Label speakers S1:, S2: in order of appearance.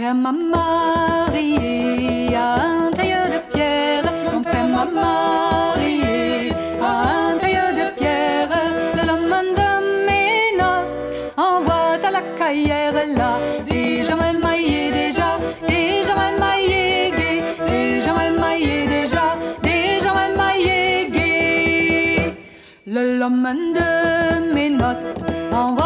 S1: père m'a marié à un tailleur de pierre. Mon père m'a marié à un tailleur de pierre. Le lendemain de mes noces, envoie à la caillère là. Déjà mal maillé, déjà mal maillé, gay. Déjà mal maillé, déjà mal maillé, gay. Le lendemain de mes noces, envoie